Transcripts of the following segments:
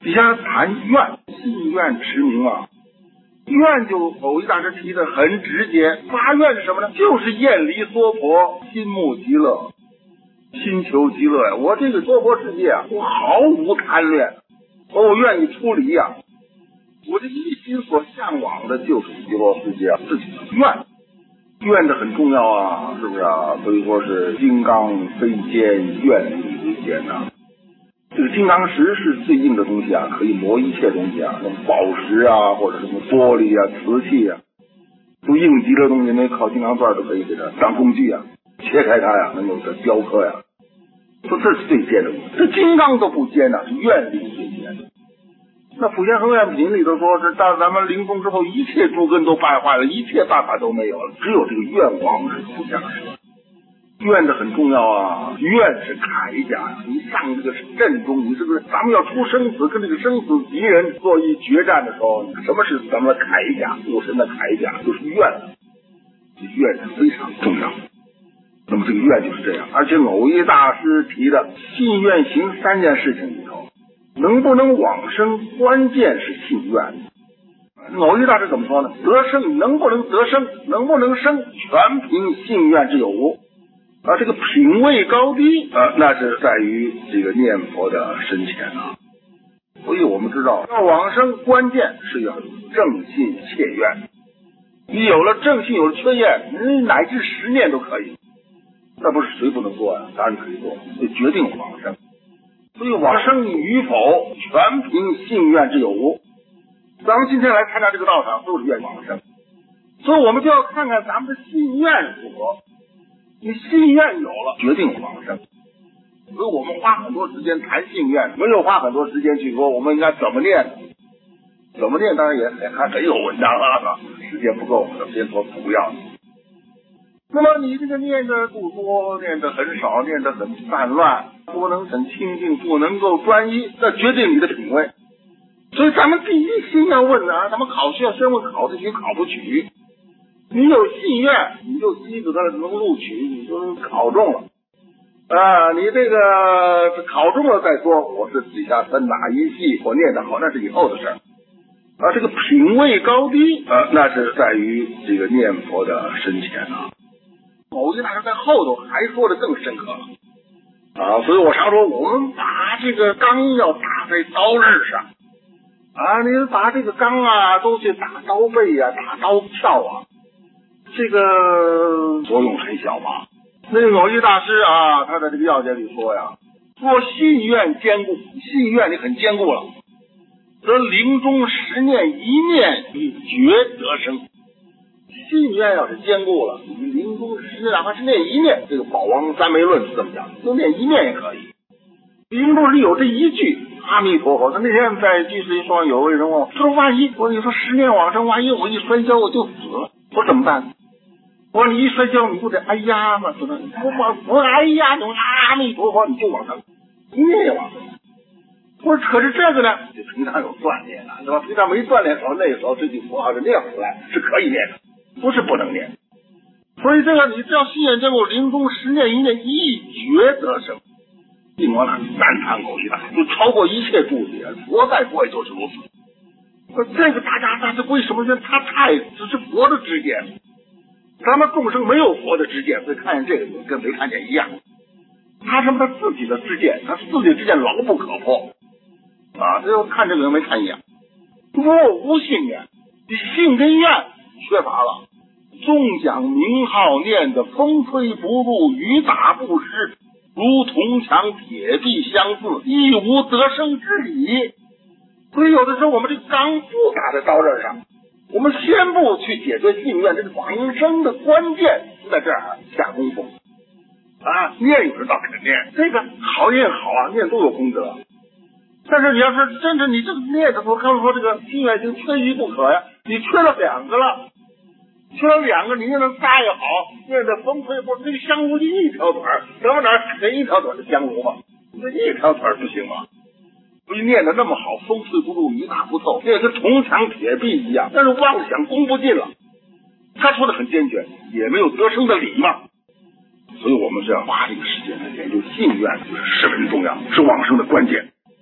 底下谈愿，信愿持名啊。愿就偶一大师提的很直接，发愿是什么呢？就是厌离娑婆，心慕极乐，心求极乐呀。我这个娑婆世界啊，我毫无贪恋，我愿意出离呀。我这一心所向往的就是极乐世界啊，自己的愿。愿的很重要啊，是不是啊？所以说是金刚非坚，愿力为坚呐。这个金刚石是最硬的东西啊，可以磨一切东西啊，什么宝石啊，或者什么玻璃啊、瓷器啊，都硬极的东西，那靠金刚钻都可以给它当工具啊，切开它呀，能够给雕刻呀。说这是最坚的东西，这金刚都不坚呐，是愿力最坚的。那普贤恒愿品里头说是到咱们临终之后，一切诸根都败坏了，一切办法都没有了，只有这个愿望是不降生。愿的很重要啊，愿是铠甲呀。你上这个阵中，你是不是咱们要出生死，跟这个生死敌人做一决战的时候，什么是咱们的铠甲？武神的铠甲就是愿，这愿是非常重要。那么这个愿就是这样，而且偶一大师提的信愿行三件事情里头，能不能往生，关键是信愿。偶一大师怎么说呢？得生能不能得生，能不能生，全凭信愿之有无。这个品位高低那是在于这个念佛的深浅啊。所以我们知道，要往生关键是要有正信切愿。你有了正信，有了切愿，你乃至10念都可以。那不是谁不能做呀？当然可以做，就决定往生。所以往生与否，全凭信愿之有无。咱们今天来参加这个道场，都是愿往生，所以我们就要看看咱们的信愿如何。你信愿有了，决定往生。所以我们花很多时间谈信愿，没有花很多时间去说我们应该怎么念。怎么念当然也还很有文章啊，时间不够，先说不要。那么你这个念的不多，念的很少，念的很散乱，不能很清净，不能够专一，这决定你的品位。所以咱们第一心要问咱们考试要先问考得取考不取。你有信愿，你就希得能录取，你就能考中了你这个考中了再说，我是底下分哪一系，我念得好，那是以后的事儿这个品位高低那是在于这个念佛的深浅啊。某一大师在后头还说的更深刻了所以我常说，我们把这个钢要打在刀刃上你把这个钢都去打刀背打刀鞘这个作用很小吧。那个某一大师他在这个要解里说说信愿坚固，信愿你很坚固了，则临终10念1念以觉得生。信愿要是坚固了，你临终10念哪怕是念1念，这个宝王三昧论是这么讲，就念1念也可以。临终是有这一句阿弥陀佛。他那天在居士一说，有位人问我说，万一你说10念往生，万一我一摔跤我就死了，我怎么办？我说你一摔跤你不得哎呀嘛，说我哎呀，你阿弥陀佛你就往生，一念也往生。我说可是这个呢，就平常有锻炼了，是吧？平常没锻炼好，那时候这句佛号是念出来是可以念的，不是不能念。所以这个你只要信愿坚固，临终10念1念一觉得生。净光呢赞叹狗一大，就超过一切注解，佛在佛也就是如此。这个大家这为什么说他只是佛的知见？咱们众生没有佛的知见，所以看见这个跟没看见一样。他什么？他自己的知见，他自己的知见牢不可破这就看这个跟没看一样。若无信愿，你信跟愿缺乏了，纵讲名号念的风吹不入，雨打不湿，如铜墙铁壁相似，亦无得生之理。所以有的时候我们这钢不打在刀刃上，我们先不去解决信愿，这个往生的关键是在这儿下功夫念有人倒肯念，这个好念好念都有功德。但是你要是真是你这个念的时候，刚才说这个信愿行缺一不可呀，你缺了2个了，缺了2个，你念的再好，念的风吹不，这个香炉就一条腿儿，怎么哪儿一条腿的香炉嘛？这一条腿不行吗？所以念的那么好，风吹不入，雨打不透，这跟铜墙铁壁一样，但是妄想攻不进了。他说的很坚决，也没有得生的理嘛。所以我们是要花这个时间来研究信愿，就是十分重要，是往生的关键。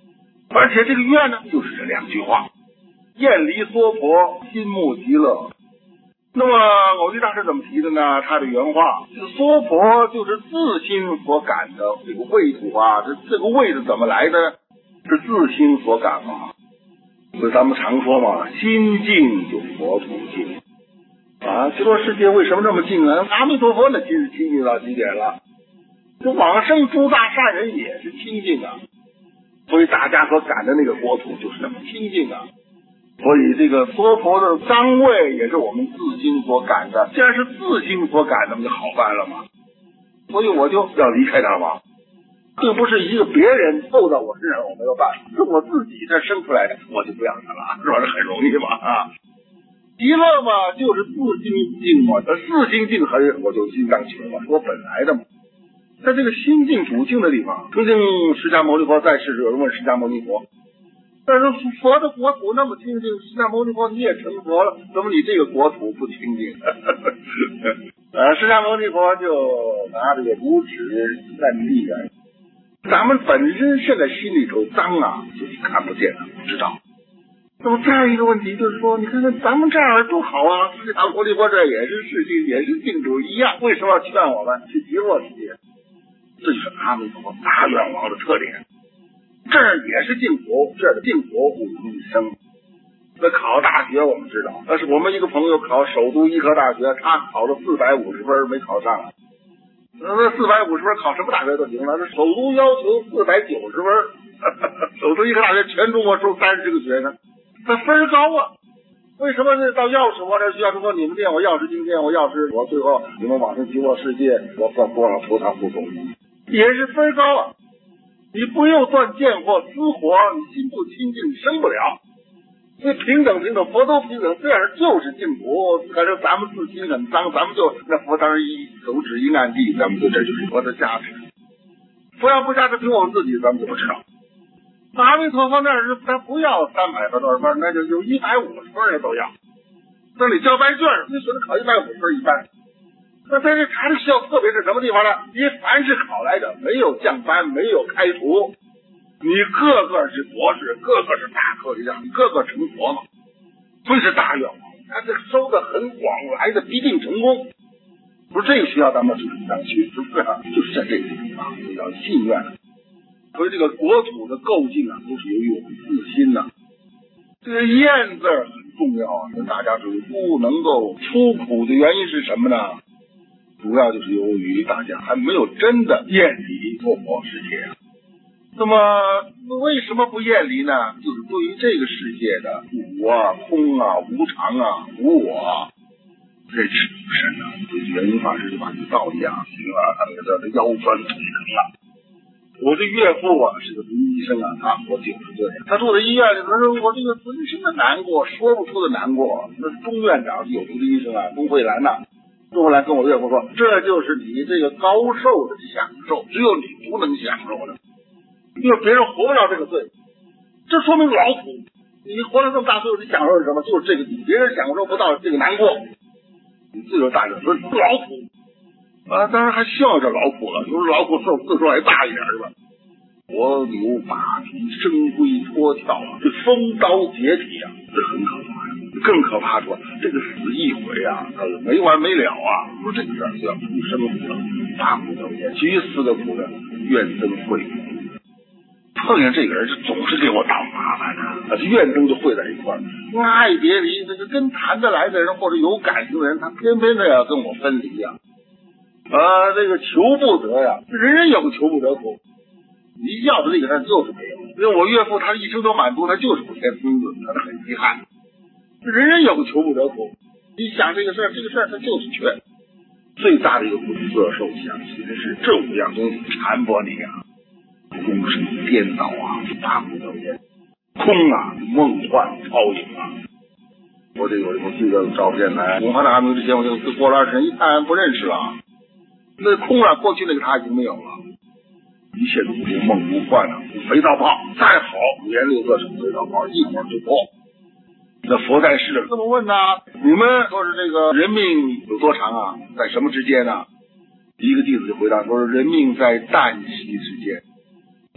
而且这个愿呢，就是这2句话：厌离娑婆，心慕极乐。那么藕益大师怎么提的呢？他的原话：娑婆就是自心所感的这个味土啊，这个味是怎么来的？是自心所感嘛。所以咱们常说嘛，心静就佛土静啊。极乐世界为什么这么静啊？阿弥陀佛那心是清净到极点了，这往生诸大善人也是清净啊。所以大家所感的那个国土就是那么清净啊。所以这个娑婆的脏味也是我们自心所感的，既然是自心所感，那么就好办了嘛。所以我就要离开它嘛，并不是一个别人凑到我身上我没有办法，是我自己这生出来的，我就不要它了，是吧？这很容易嘛啊。极乐嘛，就是自心静嘛，自心静恒，我就心当求嘛，是我本来的嘛。在这个心静主静的地方，曾经释迦牟尼佛在世时，有人问释迦牟尼佛，但是佛的国土那么清净，释迦牟尼佛你也成佛了，怎么你这个国土不清净？释迦牟尼佛就拿这个拇指在地啊，咱们本身现在心里头脏啊，就是看不见的，不知道。那么再一个问题就是说，你看看咱们这样多好啊！释迦牟尼佛这也是世界，也是净土一样，为什么要劝我们去极乐世界？这就是阿弥陀佛大愿王的特点。这儿也是净土，这儿的净土无一生。那考大学我们知道，但是我们一个朋友考首都医科大学，他考了450分没考上。那450分考什么大学都行了，这首都要求490分，首都医科大学全中国收30个学生，那分高啊。为什么是到药师佛这需要说你们念我药师经念我药师，我最后你们往生极乐世界，我算多少菩萨护送，也是分高啊。你不用算见或私活，你心不清净生不了。所以平等，佛都平等，这样就是净土。可是咱们自心很脏，咱们就那佛当然一手指一按地，咱们就这就是佛的加持。佛要不加持凭我们自己，咱们就不知道。阿弥陀佛那是他不要300多少分，那就有150分的都要。那你交白卷，你只能考150分一般。那在这查的需要特别是什么地方呢？你凡是考来的，没有降班，没有开除，你个个是博士，个个是大科学家，你个个成佛嘛，所以是大愿望。他这收的很广，来的必定成功。不是这个学校咱们就是想去，是不是啊？就是在这个地方要信愿。所以这个国土的构境啊，都是由于我们自心呐。这个厌字很重要啊，大家注意，不能够出苦的原因是什么呢？主要就是由于大家还没有真的厌离娑婆世界啊。那么为什么不厌离呢？就是对于这个世界的苦啊、空啊、无常啊、无我啊，认识不深啊。所以圆云法师就把这个道理啊，他那个叫腰酸腿疼了。我这岳父啊是个医生啊，他活90岁，他住在医院里，他说我这个浑身的难过，说不出的难过。那钟院长有名的医生啊，钟慧兰呐，钟慧兰跟我岳父说，这就是你这个高寿的享受，只有你不能享受的，因为别人活不了这个罪，这说明劳苦。你活了这么大岁数，你享受是什么？就是这个别人享受不到这个难过，你自有大人说劳苦。当然还笑着劳苦了，就是劳苦受次数还大一点是吧？活牛马蹄生龟脱壳啊，这风刀解体啊，这很可怕呀。更可怕说这个死一回啊，没完没了啊。说这个事儿叫出生苦了，大苦等也，居死的苦了，怨憎会苦。碰见这个人就总是给我找麻烦啊，怨憎就会在一块儿，爱别离。这个跟谈得来的人或者有感情的人，他偏偏的要跟我分离呀。这个求不得呀，人人有求不得苦。你要的那个人就是没有，因为我岳父他一生都满足，他就是不添孙子，他很遗憾。人人有求不得苦，你想这个事儿他就是缺。最大的一个苦是色受想行识这5样东西缠剥你啊，空是颠倒啊，大苦等也。空啊，梦幻超影啊。我记得照片来，文化大革命之前，我就过了20年，一看不认识了。那空啊，过去那个他已经没有了，一切都如梦如幻啊！肥皂泡再好，5颜6色什么肥皂泡，一会儿就破。那佛在世这么问呢？你们说是这个人命有多长啊？在什么之间呢？一个弟子就回答说：人命在旦夕之间。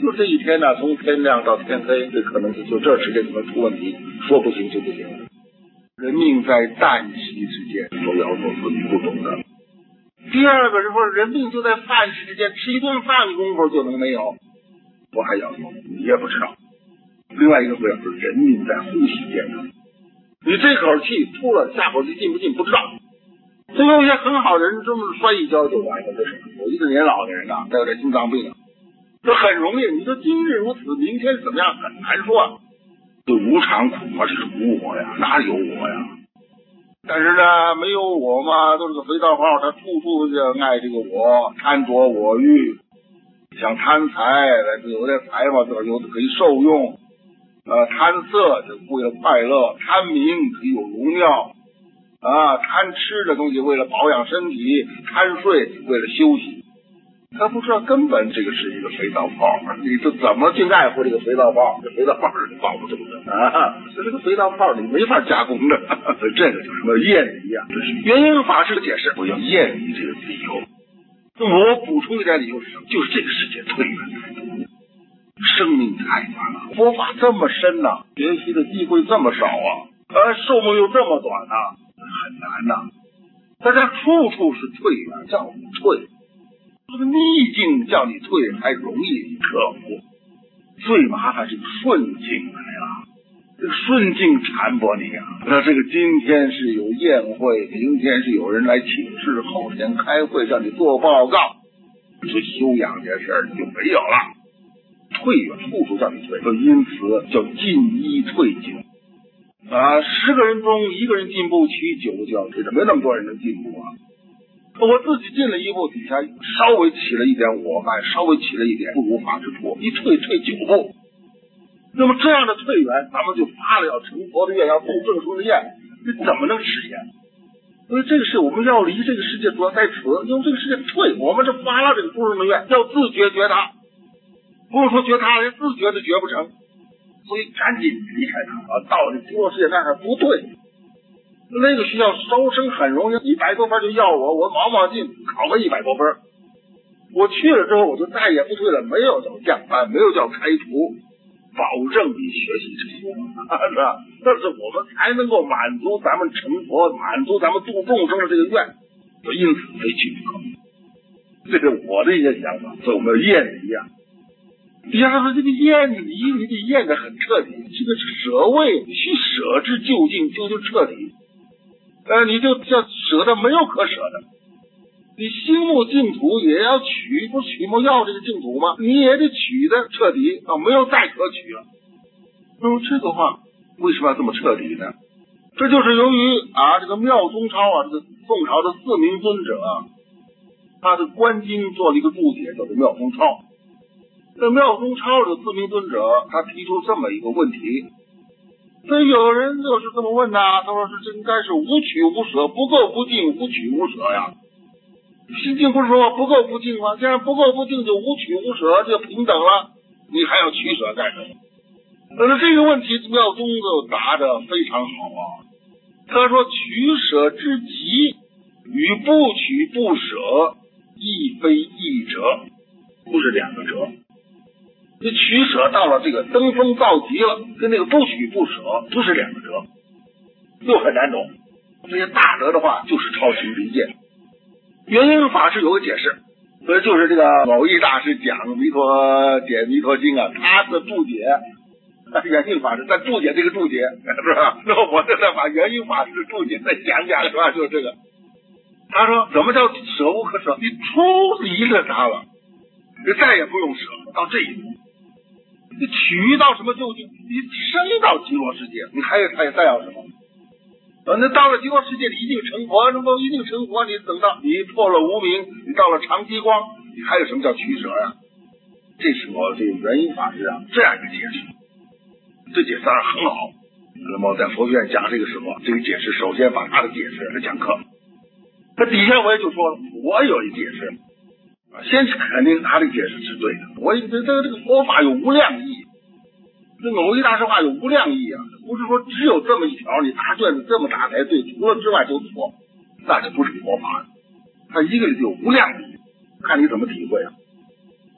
就这一天呢，从天亮到天黑，这可能就这时间可能出问题，说不行就不行了。人命在旦夕之间，都要做自己不懂的。第二个是说，人命就在饭食之间，吃一顿饭功夫就能没有，我还要有，你也不知道。另外一个不要是人命在呼吸间呢，你这口气出了，下口气进不进不知道。所以有些很好的人，这么摔一跤就完了。这是有一个年老的人啊，带有点心脏病啊，这很容易。你说今日如此，明天怎么样很难说啊。这无常苦啊，这是无我呀，哪里有我呀？但是呢，没有我嘛，都是个肥皂泡，他处处就爱这个我，贪着我欲，想贪财，有点财嘛，有的可以受用。贪色就为了快乐，贪名可以有荣耀。贪吃的东西为了保养身体，贪睡为了休息。他不知道根本这个是一个肥皂泡，你这怎么去爱护这个肥皂泡？这肥皂泡是保不住的啊！这个肥皂泡你没法加工的，这个就是什么厌离啊？这是原因法师的解释，我要厌离这个理由。我补充一点理由是什么？就是这个世界退远太多，生命太短了，佛法这么深呐，学习的机会这么少啊，寿命又这么短啊，很难呐。大家处处是退远，叫你退。这个逆境叫你退还容易克服，最麻烦是顺境来了，这个顺境缠驳你啊。那这个今天是有宴会，明天是有人来请示，后天开会让你做报告，这修养这事儿就没有了。退远处处叫你退，因此叫进一退九。10个人中1个人进步，其余9个就要退，没那么多人能进步啊。我自己进了一步，底下稍微起了一点我慢，稍微起了一点不如法之处，一退9步。那么这样的退远，咱们就发了要成佛的愿，要度众生的愿，这怎么能实现？所以这个是我们要离这个世界主要在此，用这个世界退，我们是发了这个众生的愿，要自觉觉他，不是说觉他，连自觉都觉不成，所以赶紧离开他到这极乐世界那还不对。那个学校招生很容易，100多分就要我毛毛劲考个100多分，我去了之后我就再也不退了，没有叫降班，没有叫开除，保证你学习成功，是吧？但是我们才能够满足咱们成佛，满足咱们度众生的这个愿，因此非去不可。这是我的一些想法，所以我们要厌离啊。第二个，这个厌离你得厌得很彻底，这个舍位必须舍之究竟，究竟彻底。你就叫舍的没有可舍的，你心目净土也要取，不取莫要这个净土吗？你也得取的彻底没有再可取了。那么这个话为什么要这么彻底呢？这就是由于这个妙宗超这个宋朝的4名尊者他的观经做了一个注解，叫做妙宗超。这妙宗超这个4名尊者，他提出这么一个问题。所以有人就是这么问他说是这应该是无取无舍，不垢不净，无取无舍呀。心经不是说不垢不净吗？既然不垢不净就无取无舍，就平等了，你还要取舍干什么？但是这个问题妙宗就答得非常好啊。他说取舍之极与不取不舍亦非一者，不是2个者。这取舍到了这个登峰造极了，跟那个不取不舍不是2个者，又很难懂。这些大德的话就是超情离见。原因法师有个解释，所以就是这个某一大师讲解弥陀经他的注解，原因法师再注解这个注解，是吧？那我再把原因法师的注解再讲讲，是吧？就是这个。他说什么叫舍无可舍？你出离了他了，你再也不用舍到这一步。你取到什么究竟？你升到极乐世界，你还再要什么？那到了极乐世界，你一定成佛，能够一定成佛，你等到你破了无明，你到了常寂光，你还有什么叫取舍呀？这是我这个原因法师这样一个解释，这解释当然很好。那么在佛学院讲这个时候，这个解释首先把他的解释来讲课。那底下我也就说了，我有一解释。先是肯定他的解释是对的，我觉得这个佛法有无量义，这某一大师话有无量义不是说只有这么一条，你大卷子这么大才对，除了之外都错，那就不是佛法。它一个有无量义，看你怎么体会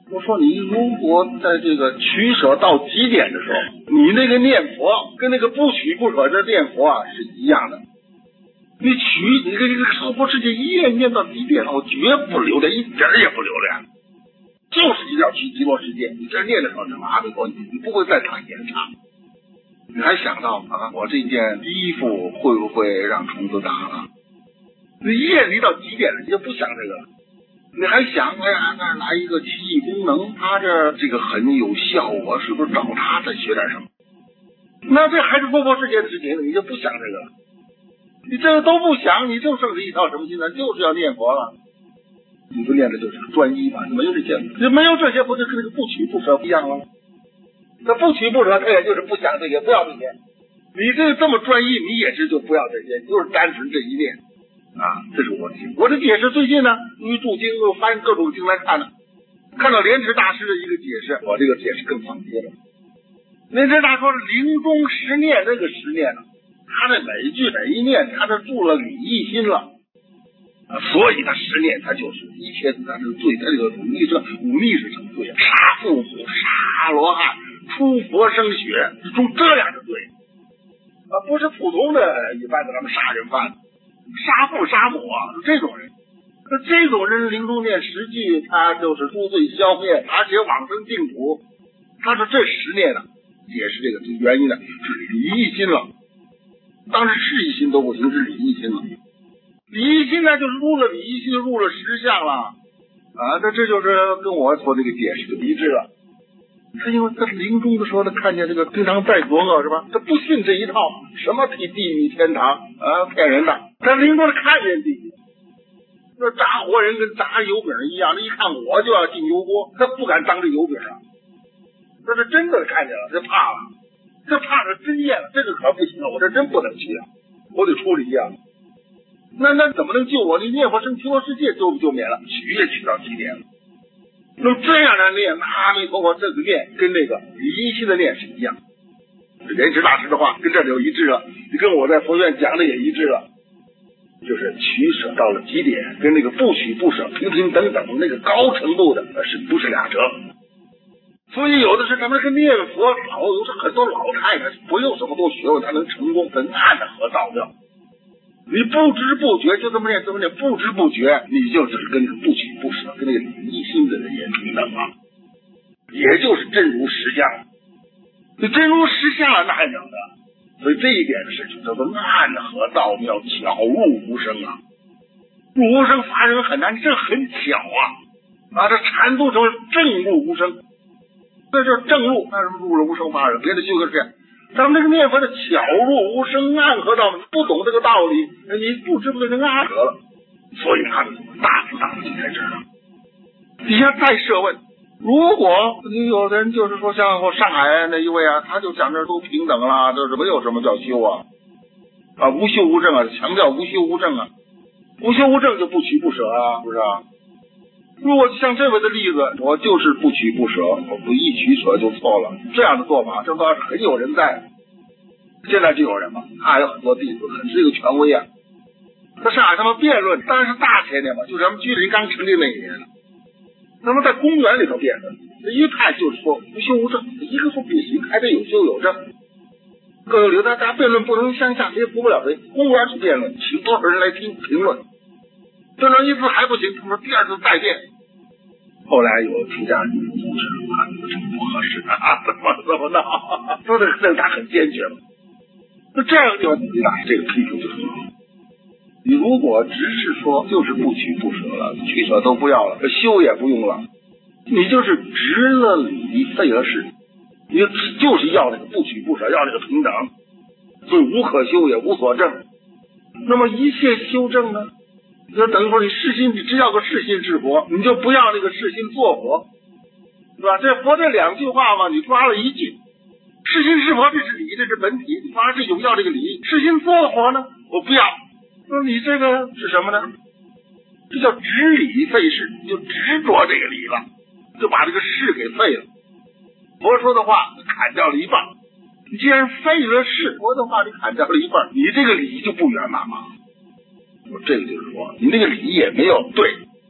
我说你如果在这个取舍到极点的时候，你那个念佛跟那个不取不舍的念佛啊是一样的。你这个娑婆世界一念到极点，我绝不留恋，一点也不留恋，就是一定要去极乐世界。你这念的时候，什么阿弥陀，你不会再打延长。你还想到啊，我这件衣服会不会让虫子打了？你厌离到极点了，你就不想这个了。你还想，哎呀，那来一个奇异功能，他这个很有效，我是不是找他再学点什么？那这还是娑婆世界的事情，你就不想这个了。你这个都不想，你就剩下一套什么心呢？就是要念佛了。你不念的就是专一嘛，没有这些，没有这些，不就跟那个不取不舍一样吗？那不取不舍，他也就是不想这些，不要这些。你这么专一，你也是就不要这些，就是单纯这一念啊。这是我的我的解释。最近呢，因为注经又翻各种经来看呢，看到莲池大师的一个解释，我这个解释更放心了。莲池大说是临终十念，那个十念呢，他的每一句每一念，他都住了理一心了。所以他十念，他就是一切他这个罪，他这个忤逆是什么罪啊？杀父母、杀罗汉、出佛生血，出这样的罪啊，不是普通的一般的咱们杀人犯、杀父杀母啊，这种人。那这种人临终念十句，他就是诸罪消灭，而且往生净土。他说这十念呢，解释这个原因呢，是理一心了。当时事一心都不行，是理一心了。理一心呢，就是入了理一心，入了实相了啊！这就是跟我说这个解释就一致了。是因为他临终的时候，他看见这个经常在琢磨是吧？他不信这一套，什么地狱天堂啊，骗人的。他临终的看见地狱，那炸活人跟炸油饼一样，他一看我就要进油锅，他不敢当这油饼啊。这是真的看见了，这怕了，这怕是真厌了，这个可不行，我这真不能去啊，我得出离啊。那怎么能救我？你念佛生极乐世界救免了，取也取到极点了。那么这样的念阿弥陀佛，这个念跟那个理一心的念是一样。莲池大师的话跟这就一致了，你跟我在佛院讲的也一致了，就是取舍到了极点，跟那个不取不舍、平平等等那个高程度的是不是两者？所以有的是咱们这个念佛有很多老太太不用什么多学问，她能成功，很暗合道妙。你不知不觉就这么念，不知不觉你就是跟不取不舍，跟那个理一心的人也平等了，也就是真如实相。这真如实相了，那还了得？所以这一点的事情叫做暗合道妙，巧入无声啊！入无声发生很难，这很巧啊！这禅宗成为正入无声，这就是正入，那什么入了无声发生？别的修个是。咱们这个念佛的巧入无声，暗合道，不懂这个道理，你不知不觉就暗合了。所以他大不就在这儿了。底下再设问，如果有人就是说像上海那一位啊，他就讲这都平等了，这是没有什么叫修啊，无修无证啊，强调无修无证啊，无修无证就不取不舍啊，是不是啊？如果像这位的例子，我就是不取不舍，我不一取舍就错了，这样的做法，这倒是很有人在。现在就有人嘛，他还有很多弟子，很是一个权威啊。在上海他们辩论，当然是大前年嘛，就是咱们居林刚成立那一年了。他们在公园里头辩论，一派就是说无修无证，一个说不行，还得有修有证。各有理由，大家辩论不能相向，谁服不了谁。公园去辩论，请多少人来听评论。辩论一次还不行，他们说第二次再辩。后来有出家人阻止啊，这不合适啊，怎么闹？说的他很坚决嘛。那这样的地方，你拿这个批评就很好。你如果只是说就是不取不舍了，取舍都不要了，修也不用了，你就是执了理，废了事，你就是要那个不取不舍，要那个平等，所以无可修也无所证。那么一切修正呢？就等于说你世心，你只要个世心是佛，你就不要那个世心做佛，是吧？这佛这两句话嘛，你抓了一句，世心是佛，这是理，这是本体，你抓这种要这个理，世心做佛呢，我不要。那你这个是什么呢？这叫执理废事，你就执着这个理了，就把这个事给废了。佛说的话砍掉了一半，你既然废了事，佛的话你砍掉了一半，你这个理就不圆满嘛。这个就是说，你那个理也没有对，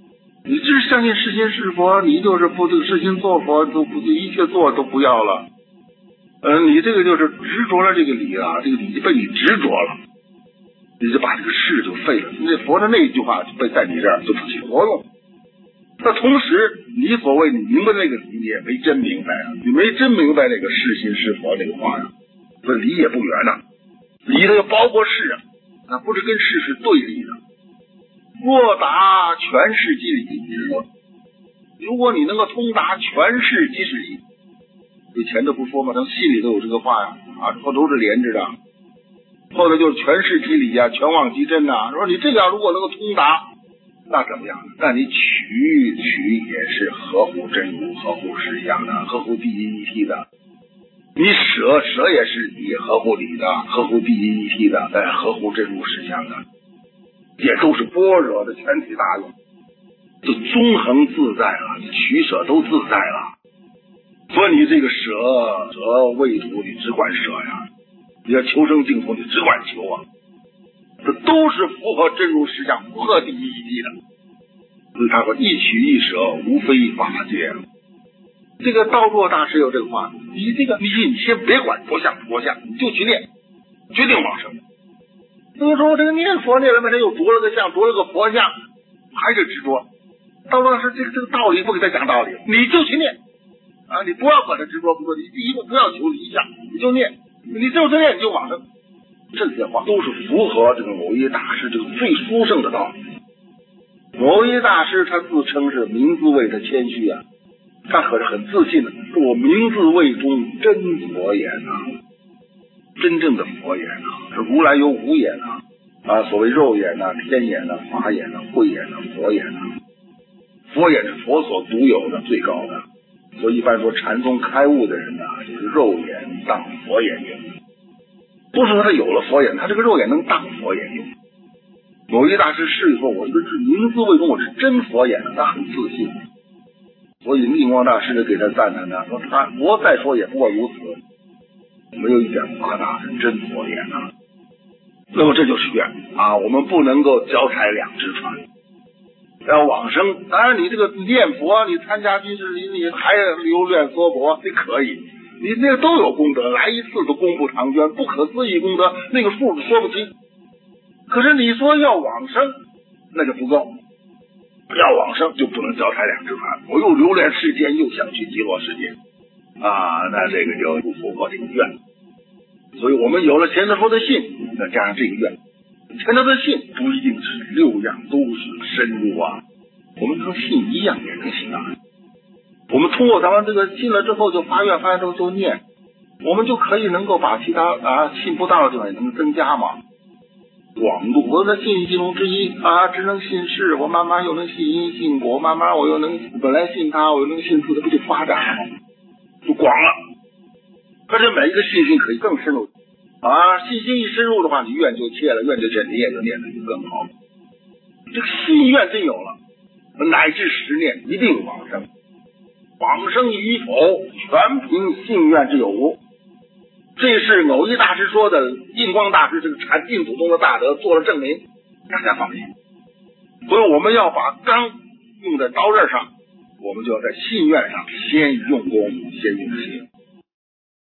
你只是相信是心是佛，你就是不这个是心做佛，都不一切做都不要了。你这个就是执着了这个理啊，这个理被你执着了，你就把这个事就废了。那佛的那句话就被在你这儿就不起作用。那同时，你所谓你明白那个理，你也没真明白啊，你没真明白那个是心是佛这个话呀，这理也不圆呐，理它又包括事啊，那不是跟事是对立的。若达全事即理，如果你能够通达全事即是理，以前都不说嘛，咱信里都有这个话呀，这都是连着的。后来就是全事即理啊，全妄即真呐。说你这样如果能够通达，那怎么样？那你取也是合乎真如、合乎实相的，合乎第一一体的。你舍也是你合乎理的，合乎第一一体的，合乎真如实相的，也都是般若的全体大用，就纵横自在了，你取舍都自在了。所以你这个舍为主，你只管舍呀；你要求生净土，你只管求啊。这都是符合真如实相，符合第一义谛的。所以他说一取一舍，无非法界。这个道若大师有这个话，你先别管佛像，你就去念，决定往生。所以说这个念佛念了半天，又着了个相，着了个佛像，还是执着。道若大师这个道理不给他讲道理，你就去念。你不要管他执着不说，你第一个不要求理想，你就念，你就是念你就往生。这些话都是符合这个某一大师这个最殊胜的道理。某一大师他自称是名字为他谦虚啊，他可是很自信的，说我名字为中真佛眼啊，真正的佛眼啊，是如来有五眼啊，所谓肉眼啊、天眼啊、法眼啊、慧眼啊、佛眼啊。佛眼是佛所独有的最高的。所以一般说禅宗开悟的人就是肉眼当佛眼用，不是说他有了佛眼，他这个肉眼能当佛眼用。某一大师示意说，我这是名字为中，我是真佛眼，他很自信。所以印光大师给他赞叹呢，说我再说也不过如此，没有一点夸大，是真佛眼啊。那么这就是愿啊，我们不能够脚踩两只船。要往生，当然你这个念佛，你参加居士林，你还留恋娑婆，你可以，你那个都有功德，来一次都功不长捐，不可思议功德，那个数说不清。可是你说要往生，那就不够，要往生就不能脚踩两只船，我又留恋世间，又想去极乐世界那这个就不符合这个愿。所以我们有了前头说的信，再加上这个愿。前头的信不一定是六样都是深入啊，我们能信一样也能信啊。我们通过咱们这个信了之后就发愿之后就念，我们就可以能够把其他信不到的地方也能增加嘛。广度我的信其中之一只能信事，我慢慢又能信因信果，慢慢我又能本来信他，我又能信他，不就发展了，就广了。而且每一个信心可以更深入信心一深入的话，你愿就切了，愿就切，你也就念得就更好。这个信愿真有了，乃至十念一定往生，往生与否全凭信愿之有无。这是偶一大师说的，印光大师这个禅净土宗的大德做了证明，大家放心。所以我们要把刚用在刀刃上，我们就要在信愿上先用功，先用心。